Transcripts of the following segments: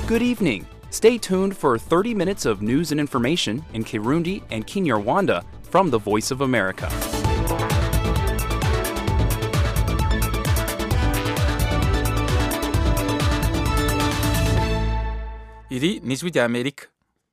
Good evening. Stay tuned for 30 minutes of news and information in Kirundi and Kinyarwanda from the Voice of America. Iri ni ijwi rya Amerika.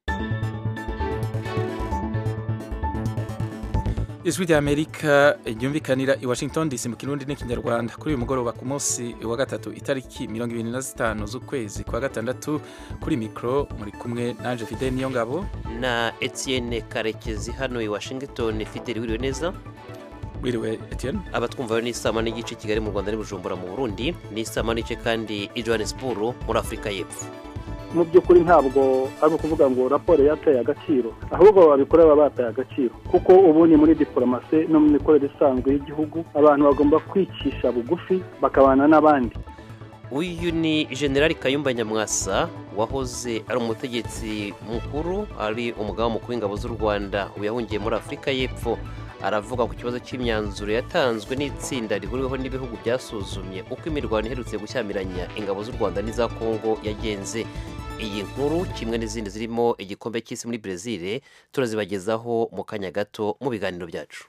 Ijwi rya Amerika ryumvikanira i Washington DC mu Kirundi n'Ikinyarwanda kuri uyu mugoroba ku munsi wa gatatu itariki 25 z'ukwezi kwa gatandatu. Kuri mikro muri kumwe nanje Fidel Niyongabo na Etienne Karekezi hano i Washington. Fidel wiriwe neza? Wiriwe Etienne. Abatwumva ni Sama n'igice Kigali mu Rwanda n'Ibujumbura mu Burundi, ni Sama n'ice kandi i Johannesburg muri Afrika y'Epfo. Mu by'ukuri ntabwo ari ukuvuga ngo raporo yateye agaciro, ahubwo babikorera bateye agaciro, kuko ubu ni muri diplomasi no mu mikorere isanzwe y'igihugu abantu bagomba kwicisha bugufi bakabana n'abandi. Uyu ni General Kayumba Nyamwasa wahoze ari umutegetsi mukuru, ari umugaba mukuru w'ingabo z'u Rwanda uyahungiye muri Afrika y'Epfo. Aravuga ku kibazo cy'imyanzuro yatanzwe n'itsinda rihuriweho n'ibihugu byasuzumye uko imirwano iherutse gushyamiranya ingabo z'u Rwanda n'iza Kongo yagenze. Iyi nkuru kimwe n'izindi zirimo igikombe cy'isi muri Brazil turazibagezaho mu kanya gato mu biganiro byacu.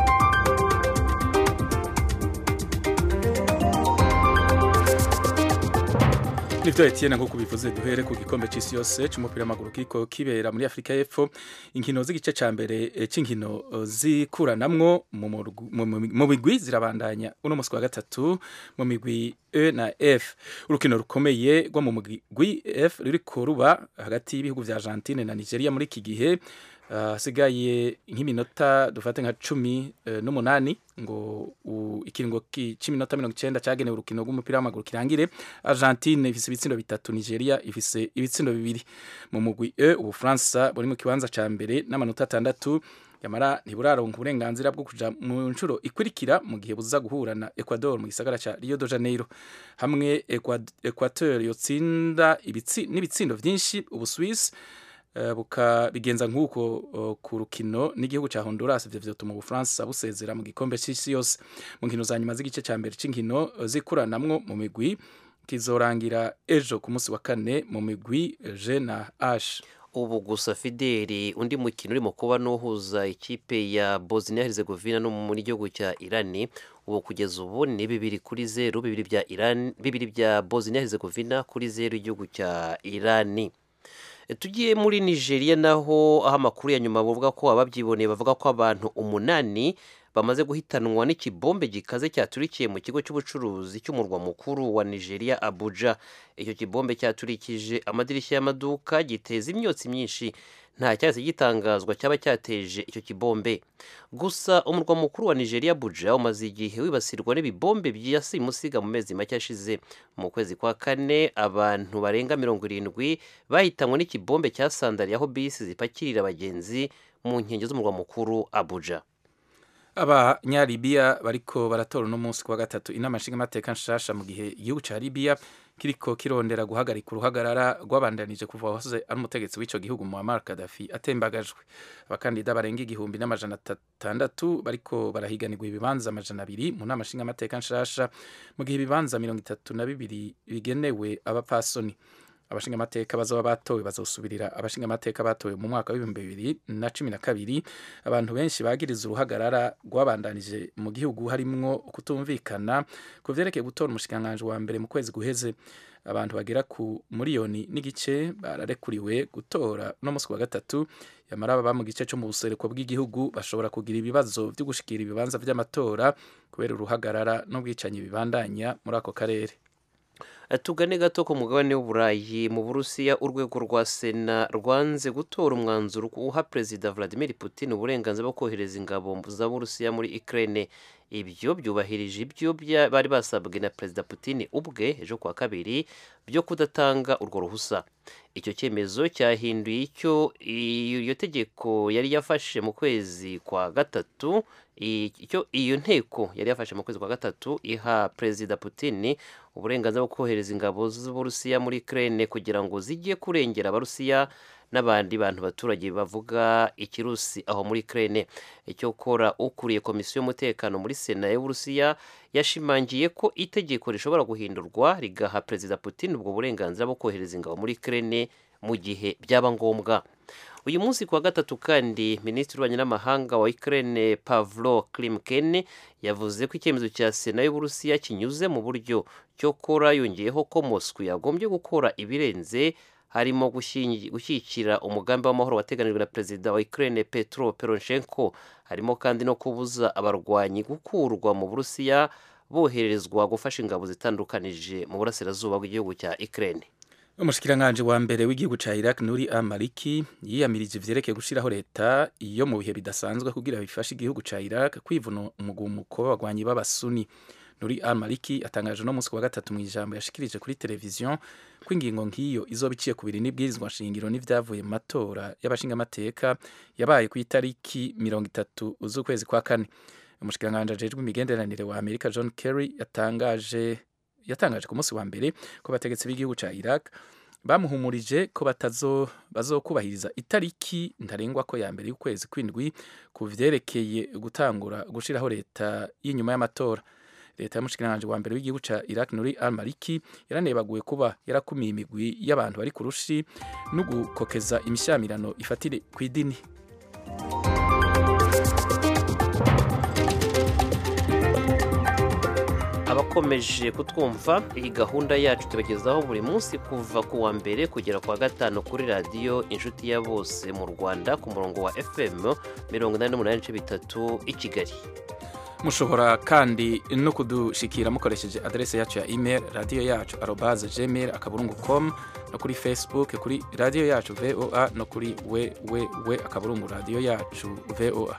Nivyo Etienne nk'uko bivuze, duhere ku gikombe c'isi yose c'umupira w'amaguru kiriko kibera muri Afrika y'Epfo. Inkino z'igice ca mbere c'inkino zikuranamwo mu migwi zirabandanya uno musi wa gatatu mu migwi E na F. Urukino rukomeye rwo mu migwi F ruriko ruba hagati y'ibihugu vya Argentine na Nigeria muri iki gihe. Hasigaye nk'iminota dufate nka 18 ngo ikiringo cy'iminota 90 cyagenewe urukino rw'umupira w'amaguru kirangire. Argentine ifise ibitsindo bitatu, Nigeria ifise ibitsindo bibiri. Mu mugwi E Ubufaransa buri mu kibanza ca mbere n'amanota 6, yamara ntiburaronka uburenganzira bwo kuja mu nshuro ikurikira mu gihe buza guhura na Ecuador mu gisagara ca Rio de Janeiro. Hamwe Equateur yotsinda n'ibitsindo vyinshi, Ubuswisi bigenza nk'uko ku rukino n'igihugu ca Honduras, ivyo vyotuma Ubufaransa busezera mu gikombe c'isi yose. Mu nkino za nyuma z'igice ca mbere c'inkino zikuranamwo mu migwi kizorangira ejo ku munsi wa kane mu migwi G na H. Ubu gusa Fideli, undi mukino urimo kuba n'uhuza ikipe ya Bosnia Herzegovina no muri gihugu cya Iran. Ubu kugeza ubu ni 2-0, bibiri bya Iran, bibiri bya Bosnia Herzegovina kuri 0 igihugu cya Iran. Tugiye muri Nigeria naho aho amakuru ya nyuma bavuga ko ababyiboneye bavuga ko abantu 8 bamaze guhitanwa n'ikibombe gikaze cyaturikiye mu kigo cy'ubucuruzi cy'umurwa mukuru wa Nigeria, Abuja. Icyo kibombe cyaturikije amadirishya y'amaduka, giteza imyotsi myinshi. Nta cyahise gitangazwa cyaba cyateje icyo kibombe. Gusa umurwa mukuru wa Nigeria, Abuja, umaze igihe wibasirwa n'ibibombe byasimusiga mu mezi make ashize. Mu kwezi kwa kane abantu barenga 70 bahitanwe n'ikibombe cyasandariye aho bisi zipakirira abagenzi mu nkengero z'umurwa mukuru Abuja. Abanyalibiya bariko baratora no munsi kwa gatatu inama nshingamateka nshasha mu gihe igihugu ca Libya kiriko kirondera guhagarika uruhagarara rwabandanije kuva wahoze ari umutegetsi w'ico gihugu Muammar Gaddafi atembagajwe. Abakandida barenga 1600 bariko barahiganirwa ibibanza 200 mu nama nshingamateka nshasha mu gihe ibibanza 32 bigenewe abapfasoni. Abashingamateka bazoba batowe bazosubirira abashingamateka batowe mu mwaka wa 2012. Abantu benshi bagiriza uruhagarara rwabandanije mu gihugu harimwo kutumvikana ku vyerekeye gutora umushikanganje wa mbere mu kwezi guheze. Abantu bagera ku miliyoni n'igice bararekuriwe gutora no musi wa gatatu, yamara baba mu gice cyo mu busereko bw'igihugu bashobora kugira ibibazo byo gushikira ibibanza vy'amatora kubera uruhagarara n'ubwicanyi bibandanya muri ako karere. Tugane gato ku mugabane w'Uburayi. Mu Burusiya urwego rwa Sena rwanze gutora umwanzuro uha Perezida Vladimir Putin uburenganzira bwo kohereza ingabo za Burusiya muri Ukraine. Ibyo byubahirije ibyo bari basabwe na Perezida Putin ubwe ejo kwa kabiri byo kudatanga urwo ruhusa. Icyo cyemezo cyahinduye iyo tegeko yari yafashe mu kwezi kwa gatatu. Iyo nteko yari yafashe mu kwezi kwa gatatu iha Perezida Putin uburenganzira bwo kohereza kohereza ingabo z'Uburusiya muri Ukraine kugira ngo zijye kurengera abarusiya n'abandi bantu baturage bavuga ikirusi aho muri Ukraine. Icyokora ukuriye komisiyo y'umutekano muri Sena y'Uburusiya yashimangiye ko itegeko rishobora guhindurwa rigaha Perezida Putin ubwo burenganzira bwo kohereza ingabo muri Ukraine mu gihe byaba ngombwa. Uyu munsi kuwa gatatu kandi Minisitiri w'Ububanyi n'Amahanga wa Ukraine Pavlo Klimkin yavuze ko icyemezo cya Sena y'Uburusiya kinyuze mu buryo cyokora yongeyeho ko Moscow yagombye gukora ibirenze harimo gushyigikira umugambi w'amahoro wateganijwe na Perezida wa Ukraine Petro Poroshenko, harimo kandi no kubuza abarwanyi gukurwa mu Burusiya boherezwa gufasha ingabo zitandukanije mu burasirazuba bw'igihugu cya Ukraine. Umushikiranganje wa mbere w'igihugu ca Iraq Nuri al-Maliki yiyamirije ivyerekeye gushiraho leta iyo mu bihe bidasanzwe kugira bifashe igihugu ca Iraq kwivuna umugumuko w'abagwanyi b'abasuni. Nuri al-Maliki atangaje no munsi wa gatatu mu ijambo yashikirije kuri televiziyo ko ingingo nk'iyo izoba iciye ku biri n'ibwirizwa nshingiro n'ivyavuye mu matora y'abashingamateka yabaye ku itariki 30 z'ukwezi kwa kane. Umushikiranganje ajejwe imigenderanire wa Amerika John Kerry yatangaje ku munsi wa mbere ko bategetsi b'igihugu ca Iraq bamuhumurije ko bazokubahiriza itariki ntarengwa ko ya mbere y'ukwezi kw'indwi ku vyerekeye gutangura gushiraho leta y'inyuma y'amatora. Leta y'umushikiranganje wa mbere w'igihugu ca Iraq Nuri al-Maliki yaranebaguye kuba yarakumiye imigwi y'abantu bari ku rushi no gukokeza imishamirano ifatire kw'idini. Abakomeje kutwumva, iyi gahunda yacu tubagezaho buri munsi kuva ku wa mbere kugera ku wa gatanu kuri radiyo Inshuti ya Bose mu Rwanda ku murongo wa FM 88.3 i Kigali. Mushobora kandi no kudushikira mukoresheje adresse yacu ya email radio yacu @gmail.com no kuri Facebook kuri radio yacu VOA no kuri www.radio yacu VOA.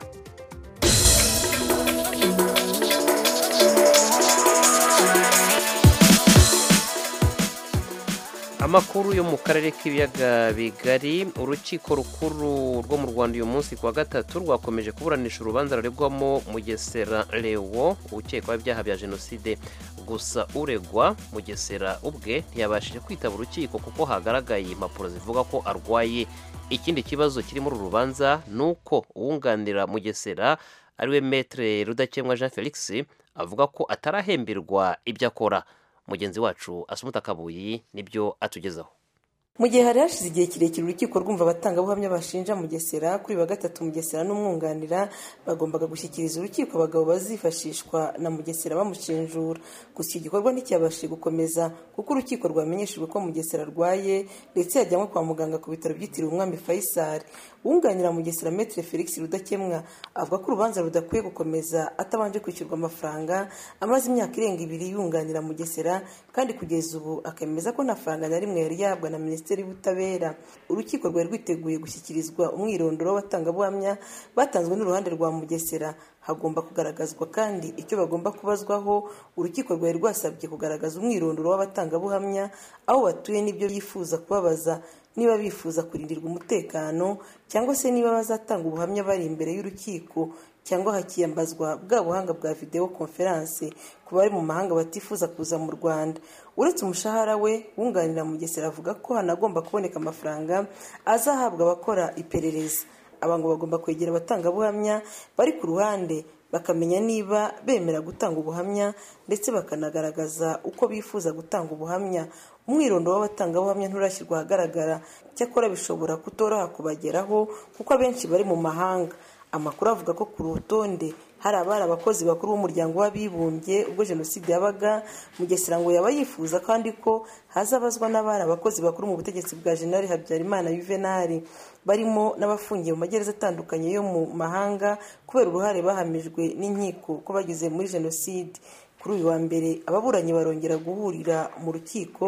Amakuru yo mu karere k'ibiyaga bigari, urukiko rukuru rwo mu Rwanda uyu munsi kuwa gatatu rwakomeje kuburanisha urubanza ruregwamo Mugesera Lewo ukekwaho ibyaha bya jenoside. Gusa uregwa Mugesera ubwe ntiyabashije kwitaba urukiko kuko hagaragaye impapuro zivuga ko arwaye. Ikindi kibazo kiri muri uru rubanza nuko uwunganira Mugesera ariwe Maître Rudakemwa Jean Felix avuga ko atarahemberwa ibyo akora. Mugenzi wacu Asumuta Kabuyi nibyo atugezaho. Mu gihe hari hashize igihe kirekire urukiko rwumva abatangabuhamya bashinja Mugesera kuri wa gatatu Mugesera n'umwunganira bagombaga gushyikiriza urukiko abagabo bazifashishwa na Mugesera bamushinjura. Gusa iki gikorwa nticyabashije gukomeza kuko urukiko rwamenyeshejwe ko Mugesera arwaye ndetse yajyanwe kwa muganga ku bitaro byitiriwe Umwami Faisal. Uwunganira Mugesera Maître Felix Rudakemwa avuga ko urubanza rudakwiye gukomeza atabanje kwishyurwa amafaranga amaze imyaka irenga 2 yunganira Mugesera, kandi kugeza ubu akemeza ko nta faranga na rimwe yari yahabwa na Minisiteri y'Ubutabera. Urukiko rwari rwiteguye gushyikirizwa umwirondoro w'abatangabuhamya batanzwe n'uruhande rwa Mugesera. Hagomba kugaragazwa kandi icyo bagomba kubazwaho. Urukiko rwari rwasabye kugaragaza umwirondoro w'abatangabuhamya, aho batuye n'ibyo yifuza kubabaza, niba bifuza kurindirwa umutekano cyangwa se niba bazatanga ubuhamya bari imbere y'urukiko, cyangwa hakiyambazwa bwa buhanga bwa video conference ku bari mu mahanga batifuza kuza mu Rwanda. Uretse umushahara we, wunganira Mugesera avuga ko hanagomba kuboneka amafaranga azahabwa abakora iperereza. Abango bagomba kwegera abatangabuhamya bari ku ruhande bakamenya niba bemera gutanga ubuhamya ndetse bakanagaragaza uko bifuza gutanga ubuhamya. Umwirondoro w'abatangabuhamya nturashyirwa ahagaragara, cyakora bishobora kutoroha kubageraho kuko abenshi bari mu mahanga. Amakuru avuga ko ku rutonde hari abari abakozi bakuru b'umuryango w'abibumbye ubwo jenoside yabaga. Mugesera ngo yaba yifuza kandi ko hazabazwa n'abari abakozi bakuru mu butegetsi bwa General Habyarimana Juvenal, barimo n'abafungiye mu magereza atandukanye yo mu mahanga kubera uruhare bahamijwe n'inkiko ko bagize muri jenoside. Kuri uyu wa mbere ababuranyi barongera guhurira mu rukiko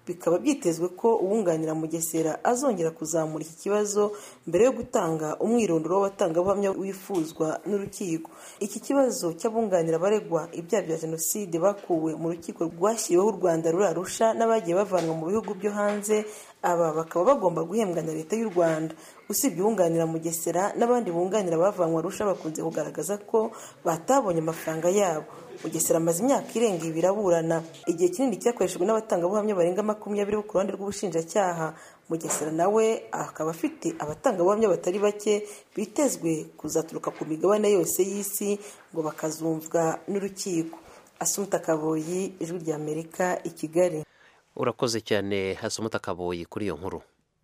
bikaba byitezwe ko uwunganira Mugesera azongera kuzamura iki kibazo mbere yo gutanga umwirondoro w'abatangabuhamya wifuzwa n'urukiko. Iki kibazo cy'abunganira abaregwa ibyaha bya jenoside bakuwe mu rukiko rwashyiriweho u Rwanda ruri Arusha n'abagiye bavanwa mu bihugu byo hanze, aba bakaba bagomba guhembwa na leta y'u Rwanda. Usibye uwunganira Mugesera n'abandi bunganira bavanwa Arusha bakunze kugaragaza ko batabonye amafaranga yabo. Mugesera amaze imyaka irenga 2 aburana, igihe kinini cyakoreshejwe n'abatangabuhamya barenga 20 ku ruhande rw'ubushinjacyaha. Mugesera nawe akaba afite abatangabuhamya batari bake bitezwe kuzaturuka ku migabane yose y'isi ngo bakazumvwa n'urukiko. Asumta Kaboyi, Ijwi ry'Amerika, i Kigali. Urakoze cyane Asumta Kaboyi kuri iyo nkuru.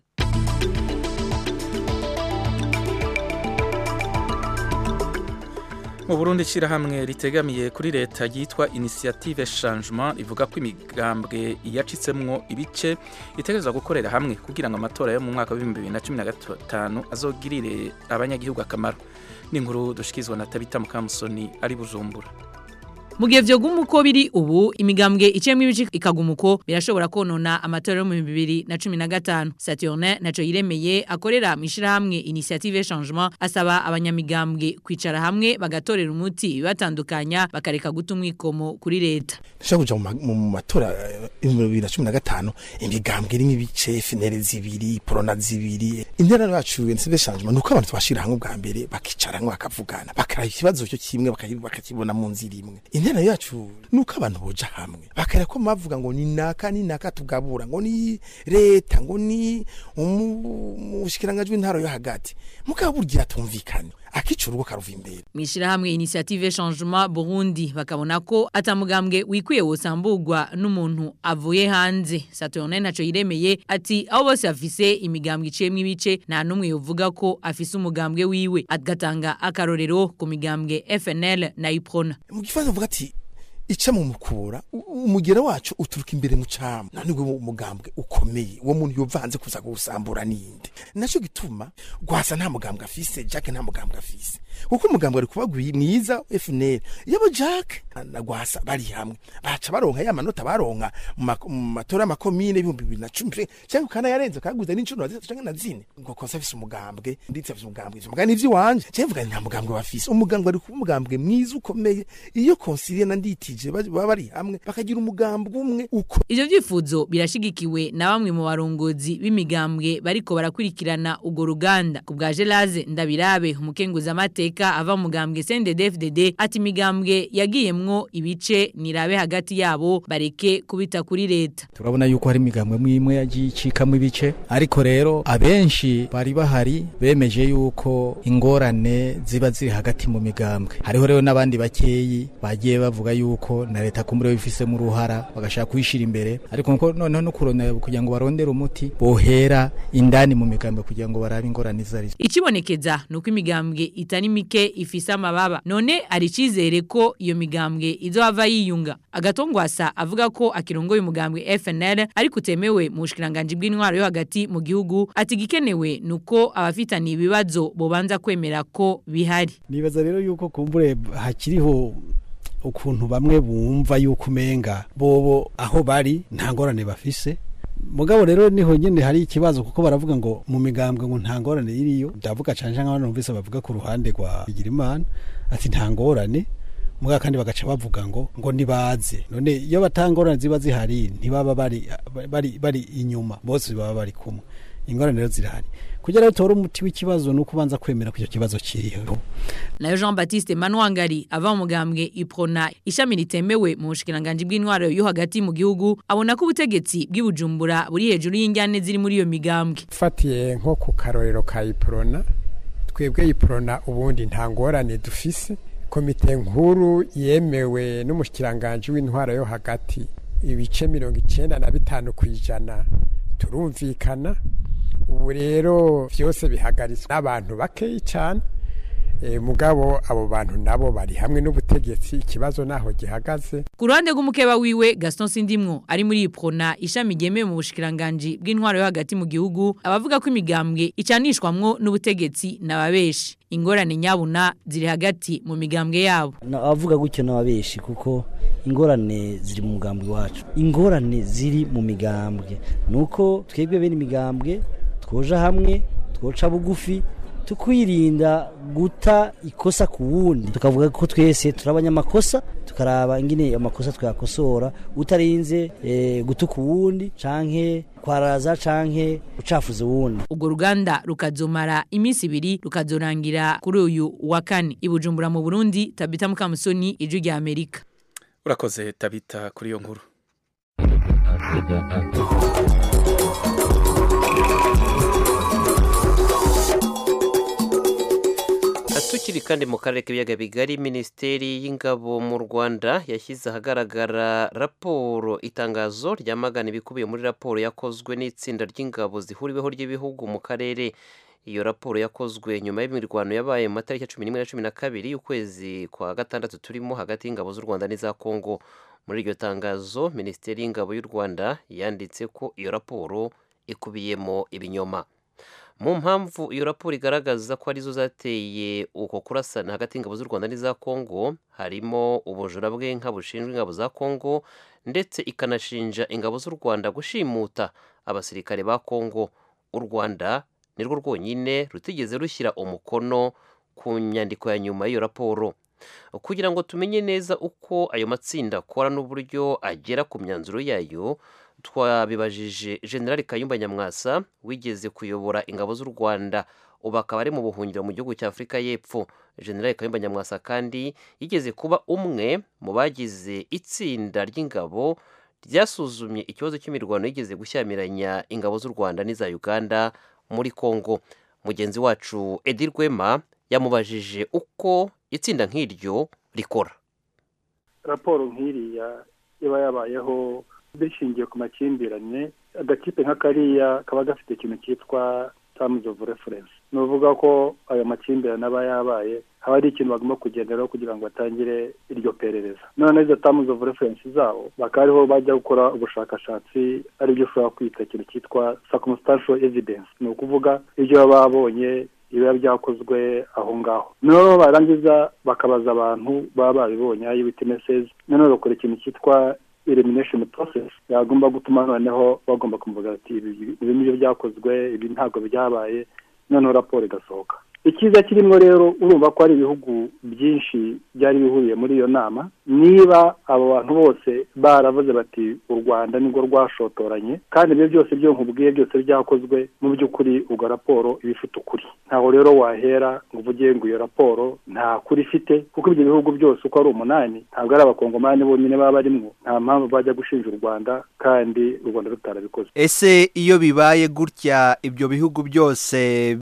Mu Burundi shirahamwe ritegamiye kuri leta yitwa Initiative Changement ivuga ko imigambwe yacitsemwo ibice itegerezwa gukorera hamwe kugira ngo amatora yo mu mwaka wa 2015 azogirire abanyagihugu akamaro. Ni inkuru dushikizwa na Tabita Mukamusoni ari Bujumbura. Mu gihe vyoguma uko biri ubu imigambwe icemwe ibice ikagumuko birashobora konona amatora yo mu 2015. Saturne naco yiremeye akorera mishirahamwe Initiative Changement asaba abanyamigambwe kwicara hamwe bagatorera umuti batandukanya bakareka gutumwikomo kuri leta. Dushaka kuja mu matora 2015 imigambwe iri ibice FNL zibiri Prona zibiri intera yacu Initiative Changement nuko abantu twashira hamwe bwa mbere bakicara hamwe bakavugana bakara ikibazo cyo kimwe bakakibona mu nzira imwe. Intera yacu nuko abantu boja hamwe bakara ko mavuga ngo ni naka tugabura ngo ni leta ngo ni umushikirangajwe intaro yo hagati mukaburgira tumvikana akicurugo karuva imbere. Mishirahamwe Initiative Changement Burundi bakabona ko atamugambwe wikwiye wosambugwa n'umuntu avuye hanze. Saturne naco yiremeye ati aho bose afise imigambwe icemwe ibice nta numwe yovuga ko afise umugambwe wiwe, agatanga akarorero ku migambwe FNL na Iprona. Mu gifaransa avuga ati ica mu mukura umugera wacu uturuka imbere mu cama nanigwe umugambwe ukomeye wo muntu yovanze kuza gusambura ninde. Naco gituma gwasa nta mugambwe afise, Jack nta mugambwe afise, kuko umugambwe ari kuba mwiza FNL yabo Jack na gwasa bari hamwe baca baronka ya manota baronka mu matora makomine 2010 cyangwa kana yarenze kaguza n'incuno cyangwa na zine ngo konsa afise umugambwe nditse afise umugambwe mugani ivyo wanje cyangwa nta mugambwe bafise. Umugambwe ari kuba umugambwe mwiza ukomeye iyo konsilie na nditi baba bari hamwe bakagira umugambwe umwe uko. Ivyo vyifuzo birashigikiwe na bamwe mu barongozi b'imigambwe bariko barakurikirana ugo ruganda. Ku bwa Gelaze Ndabirabe umukenguza amateka ava mu mugambwe CNDD-FDD ati imigambwe yagiyemwo ibice nirabe hagati yabo bareke kubita kuri leta. Turabona yuko hari imigambwe mwimwe yagicikamwe ibice, ariko rero abenshi bari bahari bemeje yuko ingorane ziba ziri hagati mu migambwe. Hariho rero n'abandi bakeyi bagiye bavuga yuko na leta kumbure bifise mu ruhara bagashaka kwishira imbere, ariko nko noneho no kurona kugira ngo barondere umuti bohera indani mu migambwe kugira ngo barabe ingorane zari. Ikibonekeza nuko imigambwe itari mike ifise amababa, none ari cizere ko iyo migambwe izohava yiyunga. Agatongwasa avuga ko akirongoye umugambwe FNL ariko utemewe mu bushikiranganje bw'intwaro yo hagati mu gihugu, ati gikenewe nuko abafitani ibibazo bobanza kwemera ko bihari. Nibaza rero yuko kumbure hakiriho ukuntu bamwe bumva yuko umenga bobo aho bari nta ngorane bafise. Mugabo rero niho nyene hari ikibazo kuko baravuga ngo mu migambwe ngo nta ngorane iriyo. Ndavuga canje nk'abantu numvise bavuga ku ruhande rwa Bigirimana ati nta ngorane, muga kandi bagaca bavuga ngo nibaze. None iyo batangorane ziba zihari ntibaba bari inyuma, bose baba bari kumwe. Ingorane rero zirahari. Kugira tora umuti w'ikibazo no kubanza kwemera ko icyo kibazo kiriho. Nayo Jean Baptiste Manwangari ava mu mugambwe Iprona ishami ritemewe mu bushikiranganje bw'intwaro yo hagati mu gihugu abona ko ubutegetsi bw'ibujumbura buri hejuru y'injyane ziri muri iyo migambwe. Fatiye nko ku karorero ka Iprona, twebwe Iprona ubundi nta ngorane dufise. Komite nkuru yemewe n'umushikiranganje w'intwaro yo hagati ibice 95% turumvikana. Ubu rero byose bihagarizwa n'abantu bakeyi cyane. mugabo abo bantu nabo bari hamwe n'ubutegetsi ikibazo naho gihagaze. Ku ruhande rw'umukeba wiwe Gaston Sindimwo ari muri Iprona ishami ryemeye mu bushikiranganje bw'intwaro yo hagati mu gihugu abavuga ko imigambwe icanishwamwo n'ubutegetsi n'ababeshi ingorane nyabuna ziri hagati mu migambwe yabo. Avuga gutyo n'ababeshi kuko ingorane ziri mu mugambwe wacu, ingorane ziri mu migambwe nuko twebwe bene imigambwe twoja hamwe twoca bugufi tukwirinda guta ikosa ku wundi, tukavuga ko twese turabanyamakosa tukaraba ingine amakosa twakosora utarinze gutuka uwundi canke kwaraza canke ucafuza uwundi. Ubwo ruganda rukazomara iminsi 2 rukazorangira kuri uyu wa kane i Bujumbura mu Burundi. Tabita Mukamusoni, Ijwi rya Amerika. Urakoze Tabita kuri iyo nkuru. Tukiri kandi mu karere k'ibiyaga bigari, Minisiteri y'Ingabo mu Rwanda yashyize ahagaragara raporo itangazo ryamagana ibikubiye muri raporo yakozwe n'itsinda ry'ingabo zihuriweho ry'ibihugu mu karere. Iyo raporo yakozwe nyuma y'imirwano yabaye mu matariki 11 na 12 y'ukwezi kwa gatandatu turimo hagati y'ingabo z'u Rwanda n'iza Kongo. Muri iryo tangazo Minisiteri y'Ingabo y'u Rwanda yanditse ko iyo raporo ikubiyemo ibinyoma. Mu mpamvu iyo raporo igaragaza ko arizo zateye uko kurasana hagati y'ingabo z'u Rwanda n'iza Kongo harimo ubujura bw'inka bushinjwa ingabo za Kongo, ndetse ikanashinja ingabo z'u Rwanda gushimuta abasirikare ba Kongo. U Rwanda nirwo rwonyine rutigeze rushyira umukono ku nyandiko ya nyuma y'iyo raporo. Kugira ngo tumenye neza uko ayo matsinda akora n'uburyo agera ku myanzuro yayo, twabibajije General Kayumba Nyamwasa wigeze kuyobora ingabo z'u Rwanda ubu akaba ari mu buhungiro mu gihugu cya Afurika y'Epfo. General Kayumba Nyamwasa kandi yigeze kuba umwe mu bagize itsinda ry'ingabo ryasuzumye ikibazo cy'imirwano yigeze gushyamiranya ingabo z'u Rwanda n'iza Uganda muri Kongo. Mugenzi wacu Edi Rwema yamubajije uko itsinda nk'iryo rikora. Raporo nk'iriya iba yabayeho bishingiye ku makimbirane, agakipe nka kariya kaba gafite ikintu cyitwa terms of reference. Nuvuga ko ayo makimbirane aba yabaye haba ari ikintu bagomba kugenderaho kugira ngo batangire iryo perereza. None izo terms of reference zabo bakariho bajya gukora ubushakashatsi, ari byo ushobora kwita ikintu cyitwa circumstantial evidence. Ni ukuvuga ibyo babonye ibiba byakozwe aho ngaho. Noneho barangiza bakabaza abantu baba babibonye eyewitnesses, noneho bakora ikintu cyitwa elimination process yagomba gutuma noneho bagomba kumvuga ati ibi nibyo byakozwe, ibi ntabwo byabaye, noneho raporo igasohoka. Ikiza kirimo rero urumva ko ari ibihugu byinshi byari bihuriye muri iyo nama. Niba abo bantu bose baravuze bati u Rwanda nirwo rwashotoranye, kandi ibyo byose byo nkubwiye byose byakozwe, mu by'ukuri ubwo raporo ibifite ukuri. Ntaho rero wahera ngo uvuge ngo iyo raporo nta kuri ifite, kuko ibyo bihugu byose uko ari 8 ntabwo ari abakongomani bonyine baba barimo. Nta mpamvu bajya gushinja u Rwanda kandi u Rwanda rutarabikoze. Ese iyo bibaye gutya ibyo bihugu byose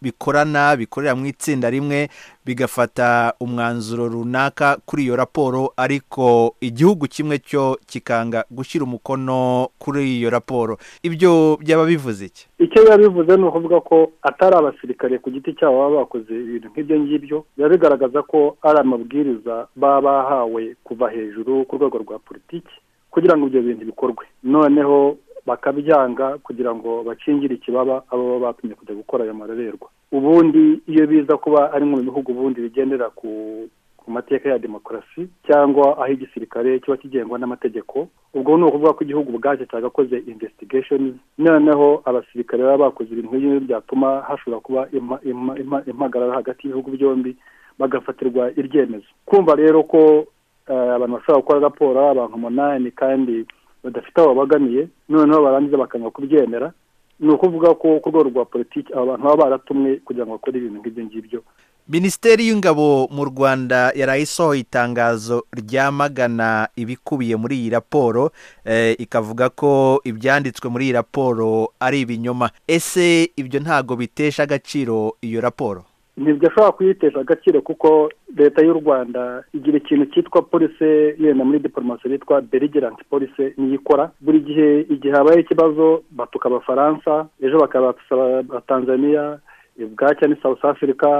bikorera mu itsinda rimwe bigafata umwanzuro runaka kuri iyo raporo, ariko igihugu kimwe cyo kikanga gushyira umukono kuri iyo raporo, ibyo byaba bivuze iki? Icyo biba bivuze ni ukuvuga ko atari abasirikare ku giti cyabo baba bakoze ibintu nk'ibyo ngibyo, biba bigaragaza ko ari amabwiriza baba bahawe kuva hejuru ku rwego rwa politiki kugira ngo ibyo bintu bikorwe, noneho bakabyanga kugira ngo bacingire ikibaba abo batumye kujya gukora ayo marorerwa. Ubundi iyo biza kuba ari mu bihugu bundi bigendera ku mateka ya demokarasi cyangwa aho igisirikare kiba kigengwa n'amategeko, ubwo ni ukuvuga ko igihugu bwaje cyagakoze investigations, noneho abasirikare baba bakoze ibintu nk'ibyo byatuma hashobora kuba impagarara hagati y'ibihugu byombi bagafatirwa iryemezo. Kumva rero ko abantu bashobora gukora raporo abantu 8 kandi badafite aho bagamiye, noneho barangiza bakanga kubyemera, ni ukuvuga ko ku rwego rwa politiki abantu baba baratumwe kugira ngo bakore ibintu nk'ibyo ngibyo. Minisiteri y'Ingabo mu Rwanda yarayisohoye itangazo ryamagana ibikubiye muri iyi raporo, ikavuga ko ibyanditswe muri iyi raporo ari ibinyoma. Ese ibyo ntago bitesha agaciro iyo raporo? Nibyo ashobora kuyitesha agaciro, kuko leta y'u Rwanda igira ikintu cyitwa police, yenda muri diplomasi bitwa belligerent police niyikora. Buri gihe igihe habaye ikibazo batuka abafaransa, ejo bakabasaba Tanzania, bwacya ni South Africa,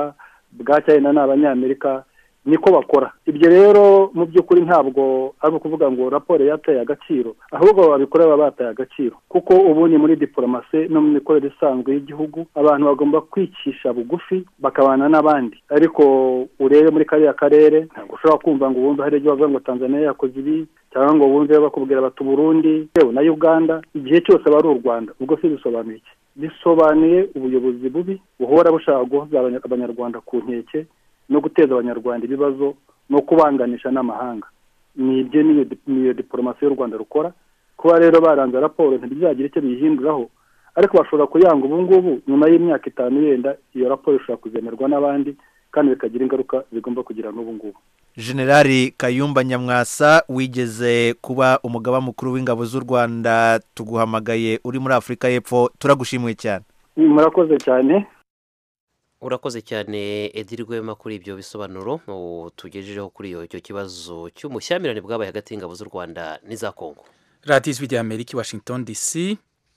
bwa China n'abanyamerika niko bakora. Ibyo rero mu by'ukuri ntabwo ari ukuvuga ngo raporo yateye agaciro, ahubwo babikora bataye agaciro, kuko ubu ni muri diplomasi no mu mikorere isanzwe y'igihugu abantu bagomba kwicisha bugufi bakabana n'abandi. Ariko urebe muri kariya karere ntabwo ushobora kumva ngo ubundi hari ibyo bavuga ngo Tanzania yakoze ibi cyangwa ngo ubundi bakubwira bati Burundi na Uganda, igihe cyose bari u Rwanda. Ubwo se bisobanuye iki? Bisobanuye ubuyobozi bubi buhora bushaka guhuza abanyarwanda ku nkeke no guteza abanyarwanda ibibazo no kubanganisha n'amahanga. Nibyo niyo diplomasi y'u Rwanda rukora. Kuba rero baranze raporo ntibizagira icyo bihinduraho, ariko bashobora kuyanga ubu ngubu nyuma y'imyaka 5 yenda iyo raporo ishobora kuzemerwa n'abandi kandi bikagira ingaruka zigomba kugira n'ubu ngubu. Generali Kayumba Nyamwasa, wigeze kuba umugaba mukuru w'ingabo z'u Rwanda, tuguhamagaye uri muri Afrika y'Epfo, turagushimiye cyane. Murakoze cyane. Urakoze cyane Edirwema kuri ibyo bisobanuro tugejejeho kuri icyo kibazo cy'umushyamirane bwabaye hagati y'ingabo z'u Rwanda n'iza Kongo. Radio Ijwi ry'Amerika, Washington DC.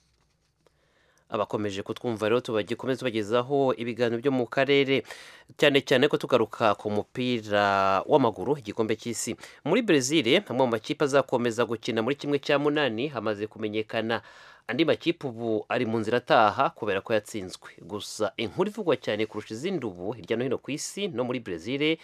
Abakomeje kutwumva rero tubagikomeza tubagezaho ibiganiro byo mu karere, cyane cyane ko tugaruka ku mupira w'amaguru igikombe cy'isi. Muri Brazil amwe mu makipe azakomeza gukina muri kimwe cya 8 hamaze kumenyekana. Andi makipe ubu ari mu nzira ataha kubera ko yatsinzwe. Gusa inkuru ivugwa cyane kurusha izindi ubu hirya no hino ku isi no muri Brazil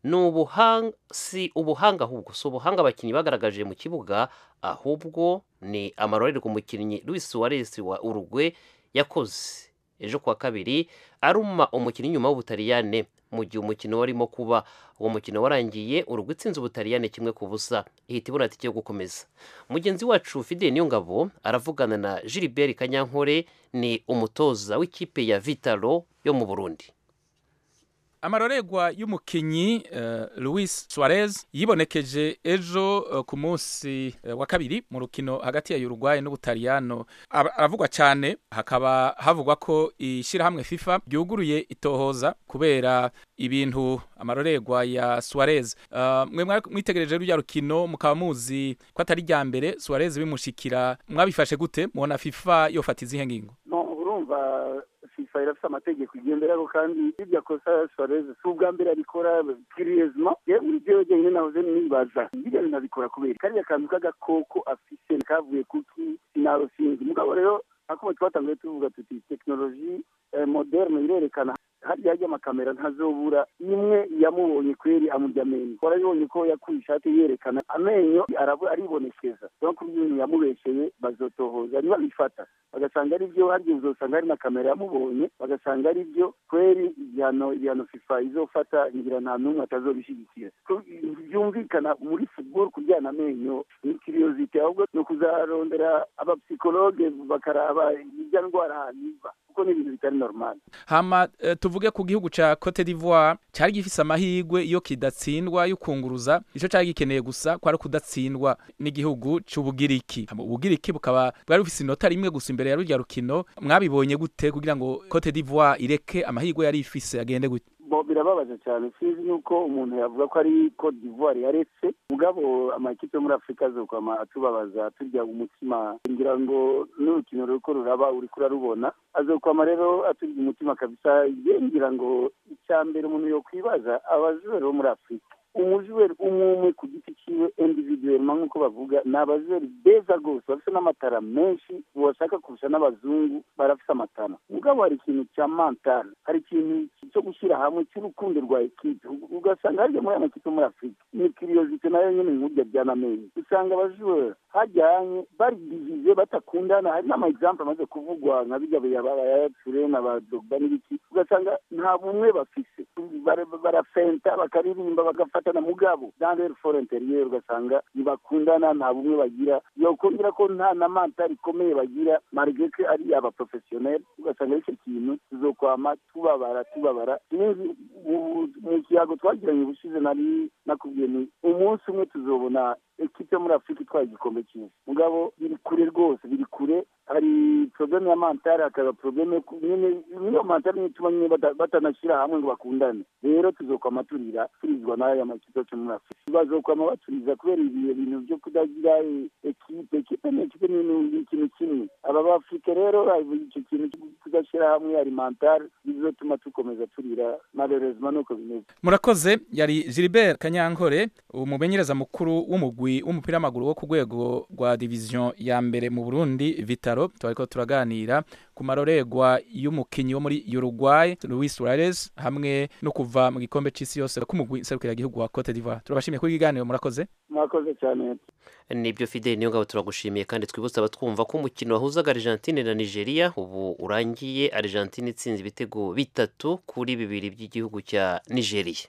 si ubuhanga ahubwo si ubuhanga abakinnyi bagaragaje mu kibuga, ahubwo ni amarorerwa umukinnyi Luis Suarez wa Uruguay yakoze ejo kwa kabiri aruma umukinnyi nyuma w'Ubutaliyane mu gihe umukino warimo kuba. Uwo mukino warangiye Uruguay itsinze Ubutaliyane 1-0 ihita ibona tike yo gukomeza. Mugenzi wacu Fidel Niyongabo aravugana na Gilbert Kanyankore, ni umutoza w'ikipe ya Vitalo yo mu Burundi. Amarorerwa y'umukinyi Luis Suarez yibonekeje ejo ku munsi wa kabiri mu rukino hagati ya Uruguay n'Ubutaliyano. Aravugwa cyane, hakaba havugwa ko ishirahamwe FIFA ryuguruye itohoza kubera ibintu amarorerwa ya Suarez. Mwe mwitegereje rujya rukino mukaba muzi ko atari rya mbere Suarez bimushikira, mwabifashe gute? Mubona FIFA yofata izihe ngingo? No, urumva FIFA irafite amategeko igenderaho kandi ibyo kosa Suarez subwa mbere abikora seriously. Muri byo nyine nahoze nibaza ibyo nabikora kubera kariya kantu kagakoko afise kavuye kuki sinaro sinzi. Mugabo rero ako twatangiye tuvuga tuti technology moderne irerekana hadi yaje amakamera ntazobura imwe yamubonye kweri amuryamenye. Warabonye ko yakuye ishati yerekana amenyo aribonekeza. Donc ibintu yamubesheye bazotohoza niba bifata bagasanga ari byo, hari uzosanga ari na kamera yamubonye bagasanga ari byo kweri igihano FIFA izofata ngira nta numwe atazobishigikira. Byumvikana muri football kujyana amenyo ni curiosity, ahubwo no kuzarondera abapsikologe bakaraba ibya ndwara haniva kuko ni ibintu bitari normal. Hama tuvuge ku gihugu ca Cote d'Ivoire cyari gifise amahirwe iyo kidatsindwa yukunguruza, ico cyari gikeneye gusa ko ari kudatsindwa n'igihugu c'Ubugiriki. Ubugiriki bukaba bwari bufise inota rimwe gusa imbere ya rujya rukino. Mwabibonye gute kugira ngo Cote d'Ivoire ireke amahirwe yari ifise agende gute? Birababaje cyane, sinzi nuko umuntu yavuga ko ari Cote d'Ivoire yaretse. Mugabo amakipe muri Afrika zokwama atubabaza turya umutima, ngira ngo n'urukino ruko ruraba uri kurarubona azokwama rero aturya umutima kabisa. Ngira ngo icyambere umuntu yo kwibaza abajuru muri Afrika, umujuru umwe ku giti ciwe individuellement nkuko bavuga, n'abajuru beza gose bafite n'amatara menshi bashaka kurusha n'abazungu barafite amatara. Mugabo hari ikintu cya mental, hari ikintu cyo gushyira hamwe cy'urukundo rwa equipe. Ugasanga hari muri amakipe muri Afrika ni curiosity nayo nyine nk'urya byanamenye. Usanga abajuru hajyanye bari divize batakundana. Hari n'ama example amaze kuvugwa nka bijya ya Ture na ba Drogba n'ibiki, ugasanga nta bumwe bafise, barafenta bakaririmba bagafatana. Mugabo dans leur fort intérieur ugasanga ntibakundana, nta bumwe bagira. Yokongera ko nta na mental ikomeye bagira malgré que ari aba professionnel. Ugasanga icyo kintu tuzokwama tubabara. Mu kiyago twagiranye ubushize nari nakubwiye ni umunsi umwe tuzobona ekipe muri Afrika itwaye igikombe cy'isi. Mugabo biri kure rwose, biri kure. Hari probleme ya mentale akaba probleme nyine niyo mentale nituma nyine batanashira hamwe ngo bakundane rero tuzokwama turizwa n'aya makipe cyo muri Afrika bazokwama baturiza kubera ibiye bintu byo kudagira ekipe ni ikintu kimwe aba b'Afrika rero icyo kintu kudashira hamwe ari mentale bizotuma tukomeza turira malheureusement nuko bimeze. Murakoze. Yari Gilbert Kanyankore umumenyereza mukuru w'umugwi w'umupira w'amaguru wo ku rwego rwa division ya mbere mu Burundi Vitaro. Twariko turaganira ku maroregwa y'umukinyi wo muri Uruguay Luis Suarez hamwe no kuva mu gikombe c'isi yose k'umugwi serukira igihugu wa Cote d'Ivoire. Turabashimiye kuri ikiganiro. Murakoze cyane. Nibyo Fidel niyo ngabo turagushimiye kandi twibutsa abatwumva ko umukino wahuzaga Argentine na Nigeria ubu urangiye Argentine itsinze ibitego 3-2 by'igihugu cya Nigeria.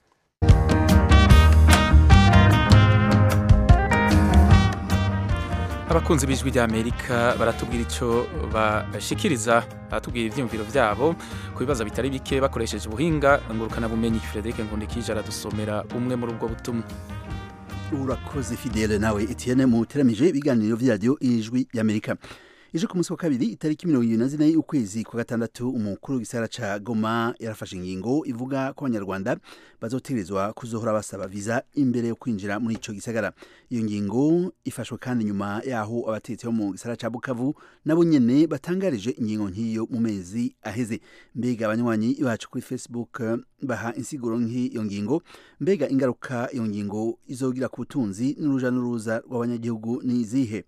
Abakunzi b'ijwi rya Amerika baratubwira ico bashikiriza batubwira ivyumviro vyabo ku bibazo bitari bike bakoresheje ubuhinga ngurukana bumenyi. Frederic Nkundikije aradusomera umwe muri ubwo butumwa. Urakoze Fidele nawe Etienne mu teramije ibiganiro vya radio ijwi y'Amerika. Ije ku munsi wa kabiri itariki 24 ukwezi kwa gatandatu umukuru w'isara ca Goma yarafashe ingingo ivuga ko abanyarwanda bazotegerezwa kuzohora basaba visa imbere yo kwinjira muri ico gisagara. Iyo ngingo ifashwe kandi nyuma yaho abatetsi bo mu gisara ca Bukavu nabo nyene batangarije ingingo nk'iyo mu mezi aheze. Mbega abanywanyi bacu kuri Facebook baha insiguro nk'iyo ngingo, mbega ingaruka iyo ngingo izogira ku butunzi n'uruja n'uruza rw'abanyagihugu ni zihe?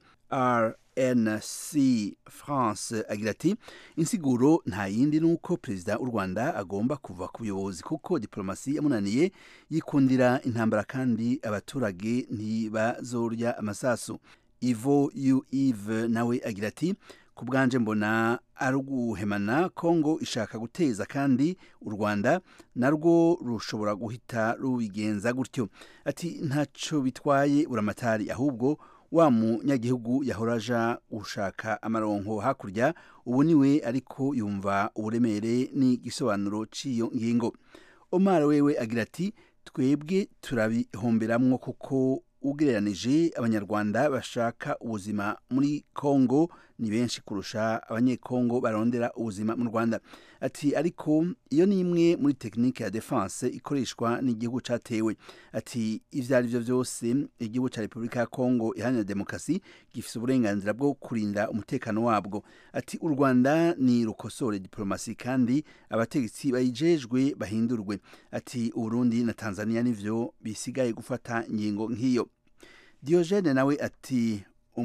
NC France agira ati insiguro nta yindi nuko perezida w'u Rwanda agomba kuva ku buyobozi kuko diplomasi yamunaniye yikundira intambara kandi abaturage ntibazorya amasasu. Ivo Yves nawe agira ati ku bwanje mbona ari uguhemana Kongo ishaka guteza kandi u Rwanda narwo rushobora guhita rubigenza gutyo. Ati ntaco bitwaye uramatari ahubwo wa munyagihugu yahoraja ushaka amaronko hakurya ubu niwe ariko yumva uburemere n'igisobanuro c'iyo ngingo. Omar wewe agira ati twebwe turabihomberamwo kuko ugereranije abanyarwanda bashaka ubuzima muri Kongo ni benshi kurusha abanyekongo barondera ubuzima mu Rwanda. Ati ariko iyo ni imwe muri technique ya defense ikoreshwa n'igihugu catewe. Ati ivyo ari byo byose igihugu ca Republika ya Kongo iharanira demokrasi gifise uburenganzira bwo kurinda umutekano wabwo. Ati u Rwanda ni rukosore diplomasi kandi abategetsi bayijejwe bahindurwe. Ati Burundi na Tanzania nivyo bisigaye gufata ingingo nk'iyo. Diogene nawe ati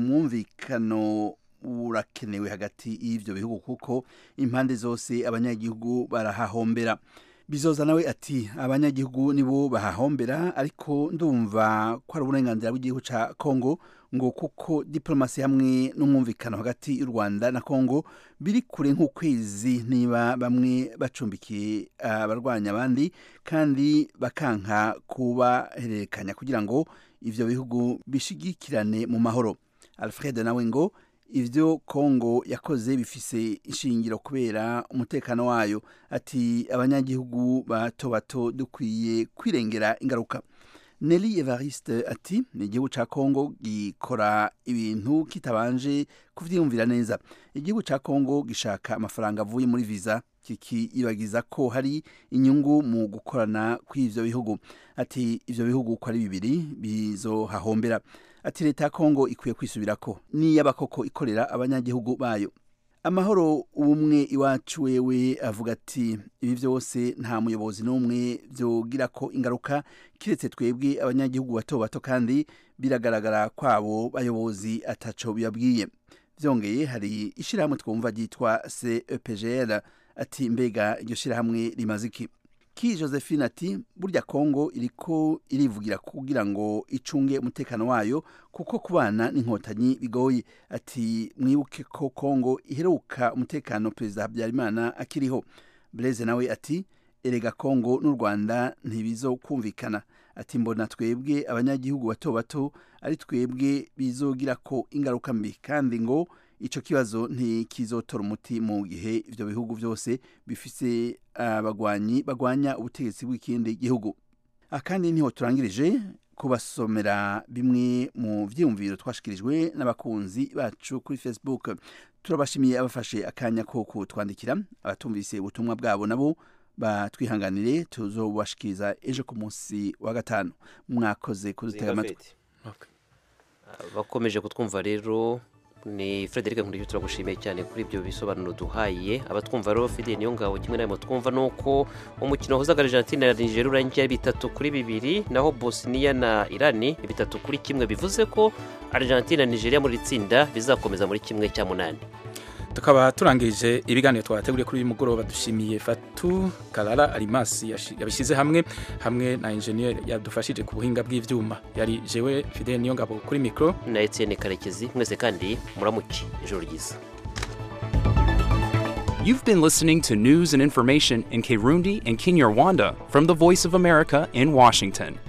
umwumvikano urakenewe hagati y'ivyo bihugu kuko impande zose abanyagihugu barahahombera. Bizoza nawe ati abanyagihugu nibo bahahombera ariko ndumva ko ari uburenganzira bw'igihugu ca Kongo ngo kuko diplomasi hamwe n'umwumvikano hagati y'u Rwanda na Kongo biri kure nk'ukwezi niba bamwe bacumbikiye abarwanya abandi kandi bakanka kubahererekanya kugira ngo ivyo bihugu bishigikirane mu mahoro. Alfred nawe ngo ivyo Kongo yakoze bifise ishingiro kubera umutekano wayo. Ati abanyagihugu bato dukwiye kwirengera ingaruka. Nelly Evariste ati ni igihugu ca Kongo gikora ibintu kitabanje kuvyiyumvira neza. Igihugu ca Kongo gishaka amafaranga avuye muri visa kikibagiza ko hari inyungu mu gukorana kw'ivyo bihugu. Ati ivyo bihugu ko ari bibiri bizohahombera. Ati leta ya Kongo ikwiye kwisubirako ni y'abakoko ikorera abanyagihugu bayo. Amahoro ubumwe iwacu wewe avuga ati ibi vyose nta muyobozi n'umwe vyogira ko ingaruka kiretse twebwe abanyagihugu bato kandi biragaragara kwabo bayobozi ataco biyabwiye. Vyongeye hari ishirahamwe twumva ryitwa CEPGL. Ati mbega iryo shirahamwe rimaze iki? Ki Josephine ati burya Kongo iriko irivugira kugira ngo icunge umutekano wayo kuko kubana n'inkotanyi bigoye. Ati mwibuke ko Kongo iheruka umutekano perezida Habyarimana akiriho. Blaise nawe ati erega Kongo n'u Rwanda ntibizo kumvikana. Ati mbona twebwe abanyagihugu bato ari twebwe bizogira ko ingaruka mbi kandi ngo ico kibazo ntikizotora umuti mu gihe ivyo bihugu vyose bifise abagwanyi bagwanya ubutegetsi bw'ikindi gihugu. Akandi niho turangirije kubasomera bimwe mu vyiyumviro twashikirijwe n'abakunzi bacu kuri Facebook. Turabashimiye abafashe akanya ko kutwandikira, abatumvise ubutumwa bwabo nabo batwihanganire, tuzobashikiriza ejo ku munsi wa gatanu. Mwakoze kudutega amatwi. Bakomeje kutwumva rero ni Frederic Nkundije, turagushimiye cyane kuri ibyo bisobanuro duhaye abatwumva. Rero Fidel Niyongabo kimwe nawe twumva nuko umukino wahuzaga Argentina na Nigeria urangiye 3-2, naho Bosnia na Iran 3-1, bivuze ko Argentina na Nigeria muri tsinda bizakomeza muri 1/8. Tukaba turangije ibiganiro twateguriye kuri uyu mugoroba. Dushimiye Fatu Kalala Alimasi yabishyize hamwe na engineer yadufashije ku buhinga bw'ivyuma. Yari jewe Fidel Niyongabo kuri micro na Etienne Karekezi. Mwese kandi muramuki, ijoro ryiza. You've been listening to news and information in Kirundi and Kinyarwanda from the Voice of America in Washington.